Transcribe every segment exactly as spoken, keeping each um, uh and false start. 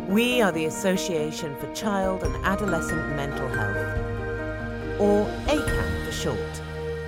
We are the Association for Child and Adolescent Mental Health, or ACAM for short.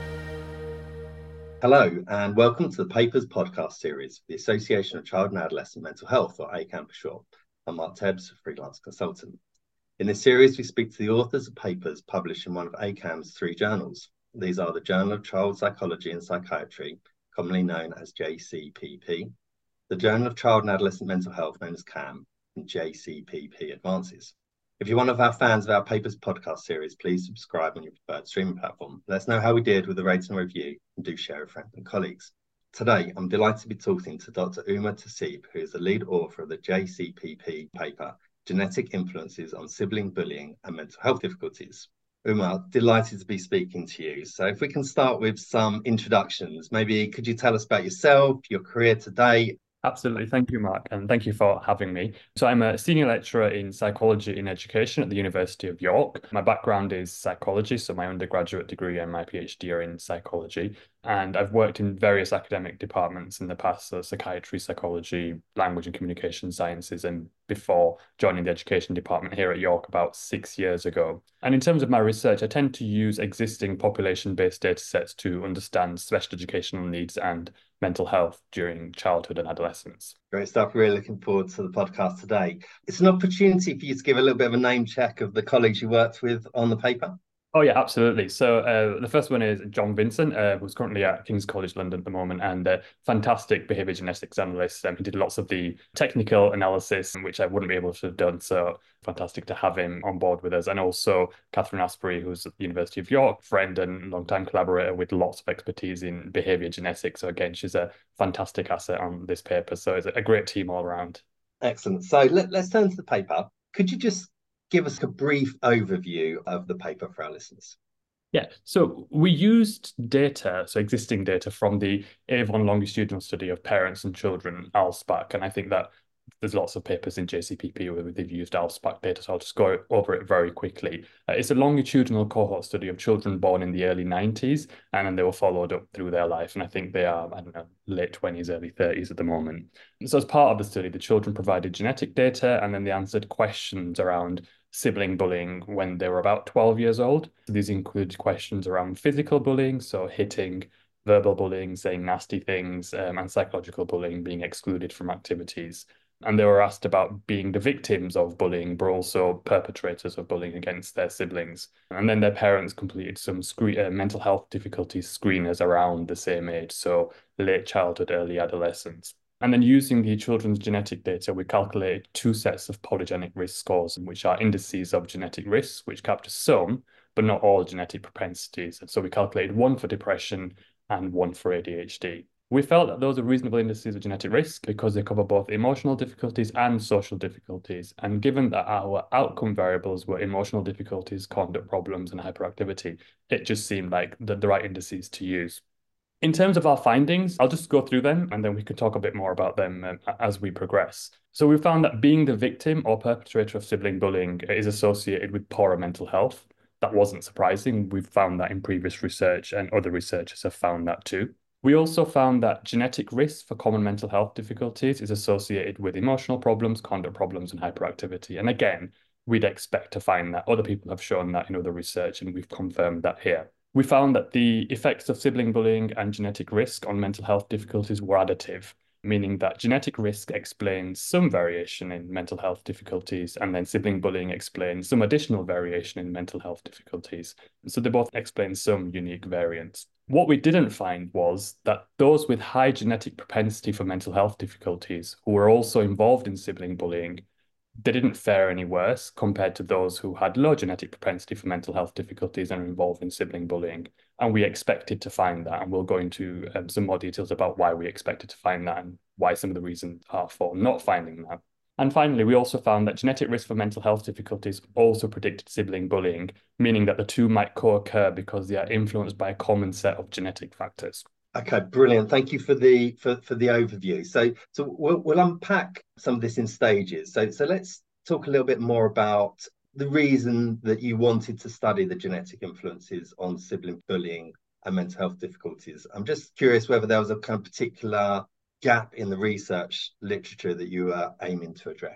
Hello, and welcome to the Papers podcast series, the Association of Child and Adolescent Mental Health, or ACAM for short. I'm Mark Tebbs, a freelance consultant. In this series, we speak to the authors of papers published in one of ACAM's three journals. These are the Journal of Child Psychology and Psychiatry, commonly known as J C P P, the Journal of Child and Adolescent Mental Health, known as CAM, and J C P P Advances. If you're one of our fans of our Papers podcast series, please subscribe on your preferred streaming platform. Let us know how we did with the rating and review, and do share with friends and colleagues. Today, I'm delighted to be talking to Doctor Uma Tasib, who is the lead author of the J C P P paper, Genetic Influences on Sibling Bullying and Mental Health Difficulties. Uma, delighted to be speaking to you. So if we can start with some introductions, maybe could you tell us about yourself, your career to date? Absolutely. Thank you, Mark, and thank you for having me. So I'm a senior lecturer in psychology in education at the University of York. My background is psychology, so my undergraduate degree and my PhD are in psychology. And I've worked in various academic departments in the past, so psychiatry, psychology, language and communication sciences, and before joining the education department here at York about six years ago. And in terms of my research, I tend to use existing population-based data sets to understand special educational needs and mental health during childhood and adolescence. Great stuff. Really looking forward to the podcast today. It's an opportunity for you to give a little bit of a name check of the colleagues you worked with on the paper. Oh, yeah, absolutely. So uh, the first one is John Vincent, uh, who's currently at King's College London at the moment, and a fantastic behaviour genetics analyst. Um, he did lots of the technical analysis, which I wouldn't be able to have done. So fantastic to have him on board with us. And also Catherine Asprey, who's at the University of York, friend and longtime collaborator with lots of expertise in behaviour genetics. So again, she's a fantastic asset on this paper. So it's a great team all around. Excellent. So let, let's turn to the paper. Could you just give us a brief overview of the paper for our listeners? Yeah, so we used data, so existing data from the Avon longitudinal study of parents and children, ALSPAC, and I think that there's lots of papers in J C P P where they've used ALSPAC data, so I'll just go over it very quickly. Uh, it's a longitudinal cohort study of children born in the early nineties, and then they were followed up through their life, and I think they are, I don't know, late twenties, early thirties at the moment. So as part of the study, the children provided genetic data, and then they answered questions around sibling bullying when they were about twelve years old. So these include questions around physical bullying, so hitting, verbal bullying, saying nasty things, um, and psychological bullying, being excluded from activities. And they were asked about being the victims of bullying, but also perpetrators of bullying against their siblings. And then their parents completed some screen, uh, mental health difficulties screeners around the same age, so late childhood, early adolescence. And then using the children's genetic data, we calculated two sets of polygenic risk scores, which are indices of genetic risks, which capture some, but not all genetic propensities. And so we calculated one for depression and one for A D H D. We felt that those are reasonable indices of genetic risk because they cover both emotional difficulties and social difficulties. And given that our outcome variables were emotional difficulties, conduct problems, and hyperactivity, it just seemed like the, the right indices to use. In terms of our findings, I'll just go through them and then we can talk a bit more about them um, as we progress. So we found that being the victim or perpetrator of sibling bullying is associated with poorer mental health. That wasn't surprising. We've found that in previous research and other researchers have found that too. We also found that genetic risk for common mental health difficulties is associated with emotional problems, conduct problems, and hyperactivity. And again, we'd expect to find that. Other people have shown that in other research, and we've confirmed that here. We found that the effects of sibling bullying and genetic risk on mental health difficulties were additive, meaning that genetic risk explains some variation in mental health difficulties, and then sibling bullying explains some additional variation in mental health difficulties. So they both explain some unique variants. What we didn't find was that those with high genetic propensity for mental health difficulties who were also involved in sibling bullying, they didn't fare any worse compared to those who had low genetic propensity for mental health difficulties and are involved in sibling bullying. And we expected to find that, and we'll go into um, some more details about why we expected to find that and why some of the reasons are for not finding that. And finally, we also found that genetic risk for mental health difficulties also predicted sibling bullying, meaning that the two might co-occur because they are influenced by a common set of genetic factors. Okay, brilliant. Thank you for the for, for the overview. So so we'll, we'll unpack some of this in stages. So so let's talk a little bit more about the reason that you wanted to study the genetic influences on sibling bullying and mental health difficulties. I'm just curious whether there was a kind of particular gap in the research literature that you were aiming to address.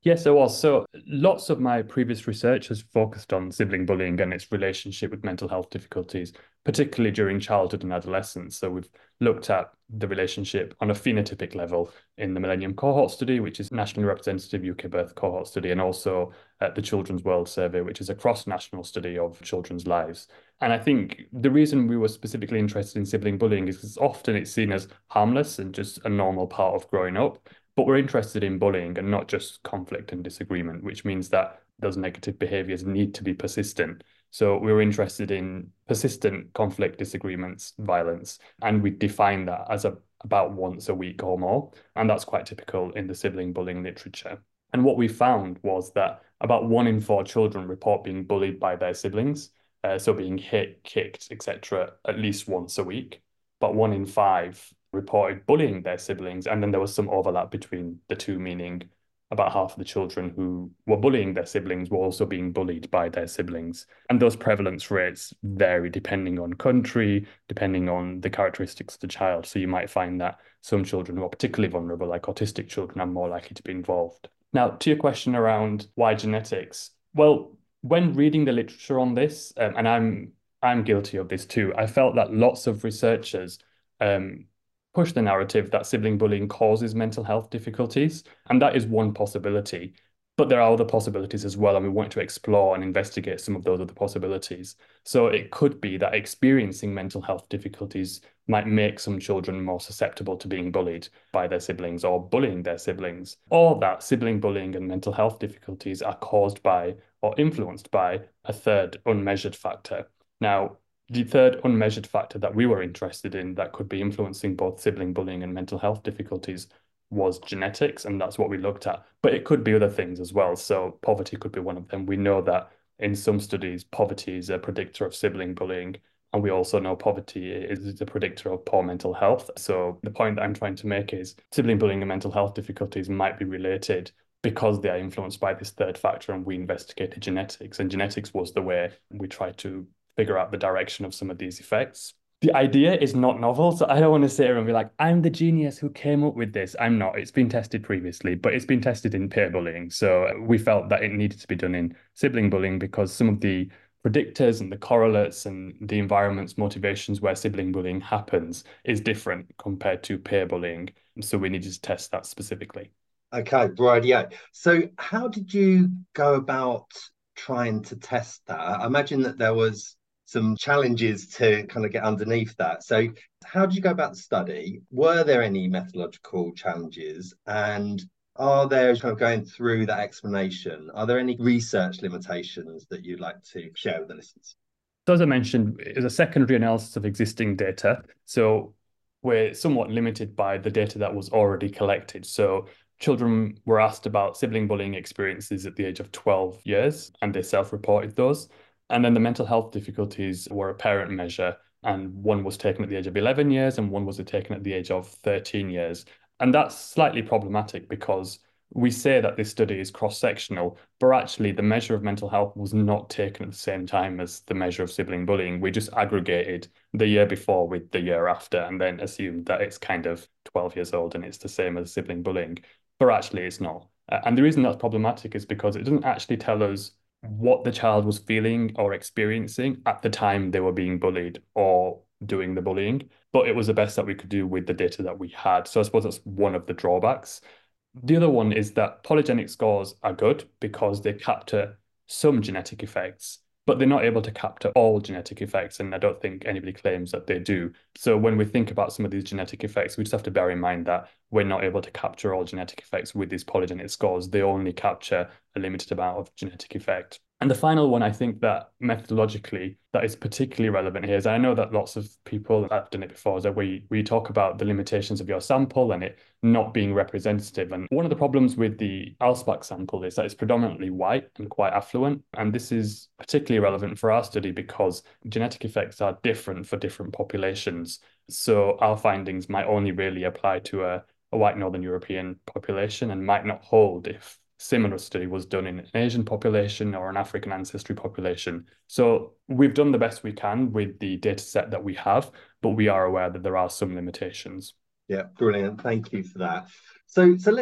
Yes, there was. So lots of my previous research has focused on sibling bullying and its relationship with mental health difficulties, particularly during childhood and adolescence. So we've looked at the relationship on a phenotypic level in the Millennium Cohort Study, which is nationally representative U K birth cohort study, and also at the Children's World Survey, which is a cross-national study of children's lives. And I think the reason we were specifically interested in sibling bullying is because often it's seen as harmless and just a normal part of growing up. But we're interested in bullying and not just conflict and disagreement, which means that those negative behaviors need to be persistent. So we were interested in persistent conflict, disagreements, violence, and we define that as a, about once a week or more. And that's quite typical in the sibling bullying literature. And what we found was that about one in four children report being bullied by their siblings, uh, so being hit, kicked, et cetera, at least once a week. But one in five reported bullying their siblings, and then there was some overlap between the two, meaning about half of the children who were bullying their siblings were also being bullied by their siblings. And those prevalence rates vary depending on country, depending on the characteristics of the child. So you might find that some children who are particularly vulnerable, like autistic children, are more likely to be involved. Now, to your question around why genetics, well, when reading the literature on this, um, and I'm I'm guilty of this too, I felt that lots of researchers um, push the narrative that sibling bullying causes mental health difficulties, and that is one possibility. But there are other possibilities as well, and we want to explore and investigate some of those other possibilities. So it could be that experiencing mental health difficulties might make some children more susceptible to being bullied by their siblings or bullying their siblings, or that sibling bullying and mental health difficulties are caused by or influenced by a third unmeasured factor. Now, the third unmeasured factor that we were interested in that could be influencing both sibling bullying and mental health difficulties was genetics, and that's what we looked at. But it could be other things as well. So poverty could be one of them. We know that in some studies, poverty is a predictor of sibling bullying, and we also know poverty is a predictor of poor mental health. So the point that I'm trying to make is sibling bullying and mental health difficulties might be related because they are influenced by this third factor, and we investigated genetics, and genetics was the way we tried to figure out the direction of some of these effects. The idea is not novel, so I don't want to sit here and be like, I'm the genius who came up with this. I'm not. It's been tested previously, but it's been tested in peer bullying. So we felt that it needed to be done in sibling bullying because some of the predictors and the correlates and the environment's motivations where sibling bullying happens is different compared to peer bullying. So we needed to test that specifically. Okay, right, yeah. So how did you go about trying to test that? I imagine that there was some challenges to kind of get underneath that. So how did you go about the study? Were there any methodological challenges? And are there, kind of going through that explanation, are there any research limitations that you'd like to share with the listeners? So as I mentioned, it's a secondary analysis of existing data. So we're somewhat limited by the data that was already collected. So children were asked about sibling bullying experiences at the age of twelve years, and they self-reported those. And then the mental health difficulties were a parent measure, and one was taken at the age of eleven years and one was taken at the age of thirteen years. And that's slightly problematic because we say that this study is cross-sectional, but actually the measure of mental health was not taken at the same time as the measure of sibling bullying. We just aggregated the year before with the year after and then assumed that it's kind of twelve years old and it's the same as sibling bullying, but actually it's not. And the reason that's problematic is because it doesn't actually tell us what the child was feeling or experiencing at the time they were being bullied or doing the bullying, but it was the best that we could do with the data that we had. So I suppose that's one of the drawbacks. The other one is that polygenic scores are good because they capture some genetic effects, but they're not able to capture all genetic effects, and I don't think anybody claims that they do. So when we think about some of these genetic effects, we just have to bear in mind that we're not able to capture all genetic effects with these polygenic scores. They only capture a limited amount of genetic effect. And the final one, I think that methodologically that is particularly relevant here is I know that lots of people have done it before, is that we, we talk about the limitations of your sample and it not being representative. And one of the problems with the Alsbach sample is that it's predominantly white and quite affluent. And this is particularly relevant for our study because genetic effects are different for different populations. So our findings might only really apply to a, a white Northern European population and might not hold if similar study was done in an Asian population or an African ancestry population. So we've done the best we can with the data set that we have, but we are aware that there are some limitations. Yeah, brilliant. Thank you for that. So, so let's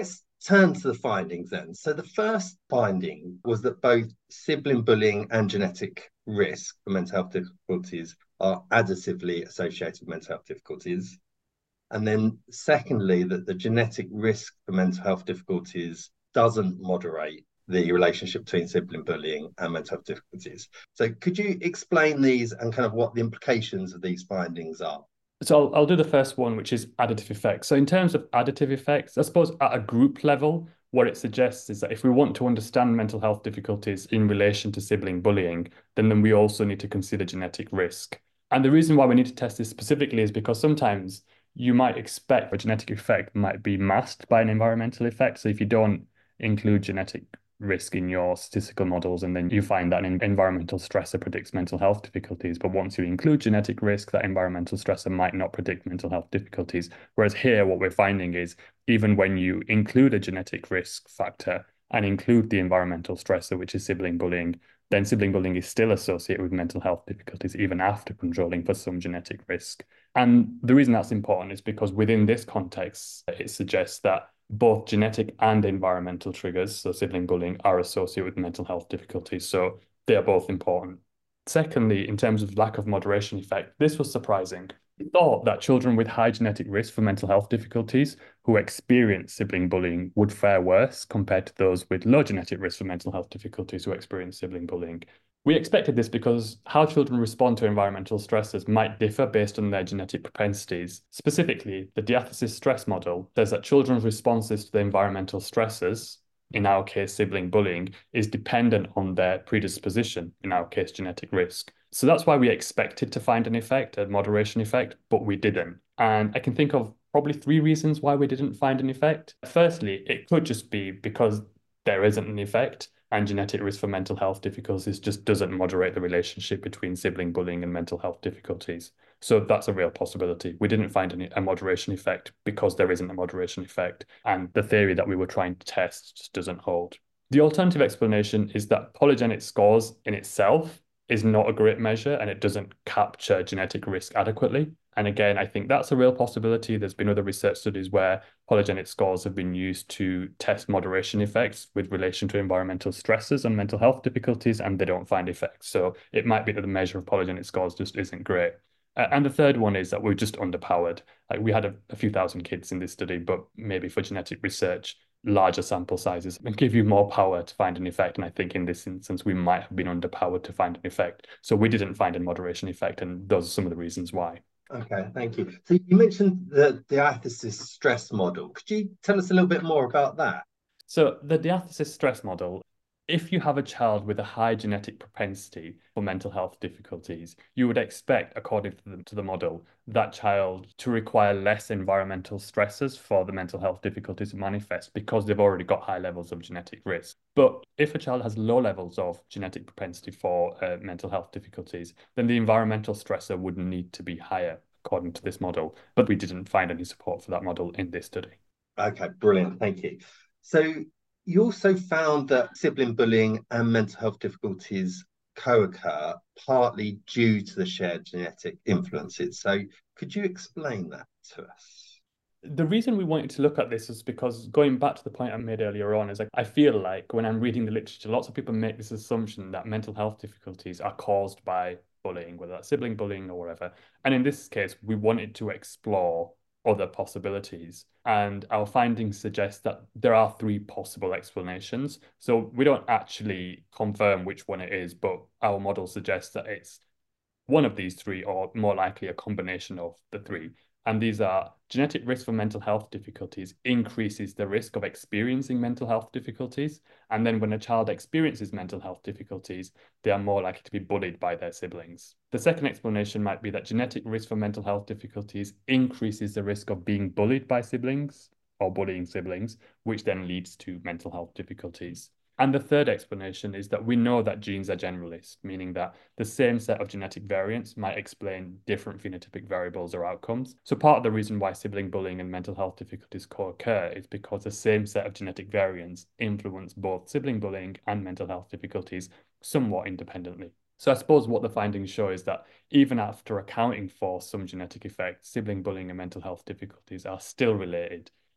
turn to the findings then. So the first finding was that both sibling bullying and genetic risk for mental health difficulties are additively associated with mental health difficulties. And then secondly, that the genetic risk for mental health difficulties doesn't moderate the relationship between sibling bullying and mental health difficulties. So could you explain these and kind of what the implications of these findings are? So I'll, I'll do the first one, which is additive effects. So in terms of additive effects, I suppose at a group level, what it suggests is that if we want to understand mental health difficulties in relation to sibling bullying, then, then we also need to consider genetic risk. And the reason why we need to test this specifically is because sometimes you might expect a genetic effect might be masked by an environmental effect. So if you don't include genetic risk in your statistical models, and then you find that an environmental stressor predicts mental health difficulties. But once you include genetic risk, that environmental stressor might not predict mental health difficulties. Whereas here, what we're finding is even when you include a genetic risk factor and include the environmental stressor, which is sibling bullying, then sibling bullying is still associated with mental health difficulties, even after controlling for some genetic risk. And the reason that's important is because within this context, it suggests that both genetic and environmental triggers, so sibling bullying, are associated with mental health difficulties. So they are both important. Secondly, in terms of lack of moderation effect, this was surprising. We thought that children with high genetic risk for mental health difficulties who experience sibling bullying would fare worse compared to those with low genetic risk for mental health difficulties who experience sibling bullying. We expected this because how children respond to environmental stresses might differ based on their genetic propensities. Specifically, the diathesis stress model says that children's responses to the environmental stresses, in our case sibling bullying, is dependent on their predisposition, in our case genetic risk. So that's why we expected to find an effect, a moderation effect, but we didn't. And I can think of probably three reasons why we didn't find an effect. Firstly, it could just be because there isn't an effect, and genetic risk for mental health difficulties just doesn't moderate the relationship between sibling bullying and mental health difficulties. So that's a real possibility. We didn't find any, a moderation effect because there isn't a moderation effect, and the theory that we were trying to test just doesn't hold. The alternative explanation is that polygenic scores in itself is not a great measure and it doesn't capture genetic risk adequately. And again, I think that's a real possibility. There's been other research studies where polygenic scores have been used to test moderation effects with relation to environmental stresses and mental health difficulties, and they don't find effects. So it might be that the measure of polygenic scores just isn't great. Uh, and the third one is that we're just underpowered. Like we had a, a few thousand kids in this study, but maybe for genetic research, larger sample sizes and give you more power to find an effect. And I think in this instance, we might have been underpowered to find an effect. So we didn't find a moderation effect, and those are some of the reasons why. Okay, thank you. So you mentioned the diathesis stress model. Could you tell us a little bit more about that? So the diathesis stress model, if you have a child with a high genetic propensity for mental health difficulties, you would expect, according to the, to the model, that child to require less environmental stresses for the mental health difficulties to manifest because they've already got high levels of genetic risk. But if a child has low levels of genetic propensity for uh, mental health difficulties, then the environmental stressor would need to be higher, according to this model. But we didn't find any support for that model in this study. Okay, brilliant. Thank you. So you also found that sibling bullying and mental health difficulties co-occur partly due to the shared genetic influences. So could you explain that to us? The reason we wanted to look at this is because, going back to the point I made earlier on, is like I feel like when I'm reading the literature, lots of people make this assumption that mental health difficulties are caused by bullying, whether that's sibling bullying or whatever. And in this case, we wanted to explore other possibilities. And our findings suggest that there are three possible explanations. So we don't actually confirm which one it is, but our model suggests that it's one of these three, or more likely a combination of the three. And these are: genetic risk for mental health difficulties increases the risk of experiencing mental health difficulties. And then when a child experiences mental health difficulties, they are more likely to be bullied by their siblings. The second explanation might be that genetic risk for mental health difficulties increases the risk of being bullied by siblings or bullying siblings, which then leads to mental health difficulties. And the third explanation is that we know that genes are generalist, meaning that the same set of genetic variants might explain different phenotypic variables or outcomes. So part of the reason why sibling bullying and mental health difficulties co-occur is because the same set of genetic variants influence both sibling bullying and mental health difficulties somewhat independently. So I suppose what the findings show is that even after accounting for some genetic effects, sibling bullying and mental health difficulties are still related,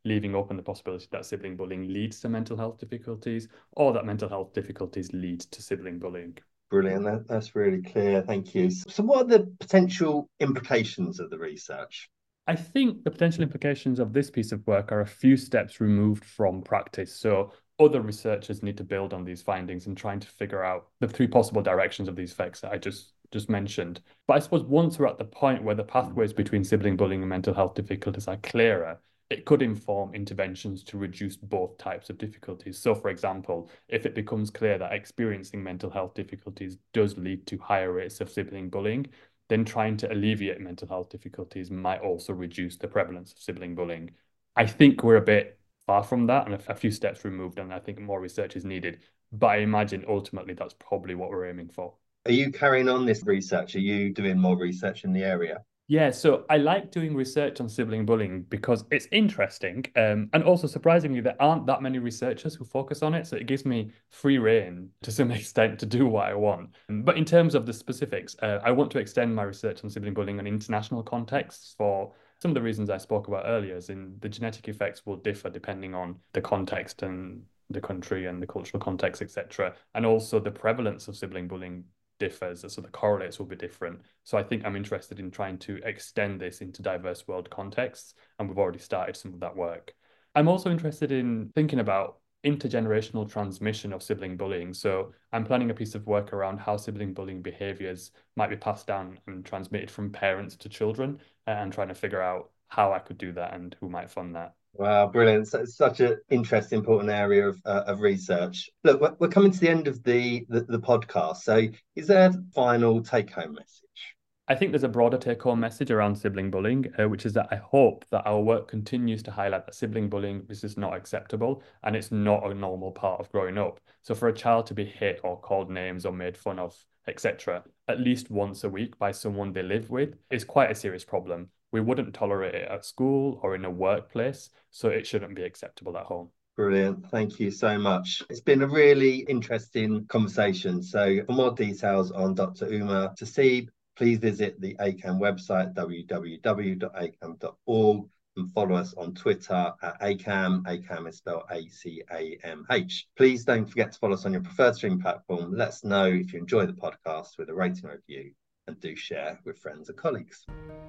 leaving open the possibility that sibling bullying leads to mental health difficulties or that mental health difficulties lead to sibling bullying. Brilliant. That, that's really clear. Thank you. So what are the potential implications of the research? I think the potential implications of this piece of work are a few steps removed from practice. So other researchers need to build on these findings and trying to figure out the three possible directions of these effects that I just, just mentioned. But I suppose once we're at the point where the pathways between sibling bullying and mental health difficulties are clearer, it could inform interventions to reduce both types of difficulties. So, for example, if it becomes clear that experiencing mental health difficulties does lead to higher rates of sibling bullying, then trying to alleviate mental health difficulties might also reduce the prevalence of sibling bullying. I think we're a bit far from that and a few steps removed, and I think more research is needed. But I imagine ultimately that's probably what we're aiming for. Are you carrying on this research? Are you doing more research in the area? Yeah, so I like doing research on sibling bullying because it's interesting. Um, and also surprisingly, there aren't that many researchers who focus on it. So it gives me free rein to some extent to do what I want. But in terms of the specifics, uh, I want to extend my research on sibling bullying on international contexts for some of the reasons I spoke about earlier, as in the genetic effects will differ depending on the context and the country and the cultural context, et cetera. And also the prevalence of sibling bullying differs, so the correlates will be different. So I think I'm interested in trying to extend this into diverse world contexts, and we've already started some of that work. I'm also interested in thinking about intergenerational transmission of sibling bullying. So I'm planning a piece of work around how sibling bullying behaviors might be passed down and transmitted from parents to children, and trying to figure out how I could do that and who might fund that. Wow, brilliant. So it's such an interesting, important area of, uh, of research. Look, we're, we're coming to the end of the, the, the podcast. So is there a final take-home message? I think there's a broader take-home message around sibling bullying, uh, which is that I hope that our work continues to highlight that sibling bullying is just not acceptable and it's not a normal part of growing up. So for a child to be hit or called names or made fun of, et cetera, at least once a week by someone they live with is quite a serious problem. We wouldn't tolerate it at school or in a workplace, so it shouldn't be acceptable at home. Brilliant. Thank you so much. It's been a really interesting conversation. So for more details on Doctor Uma Taseeb, please visit the A C A M website, w w w dot a c a m dot org, and follow us on Twitter at A C A M. A C A M is spelled A C A M H. Please don't forget to follow us on your preferred streaming platform. Let us know if you enjoy the podcast with a rating review, and do share with friends and colleagues.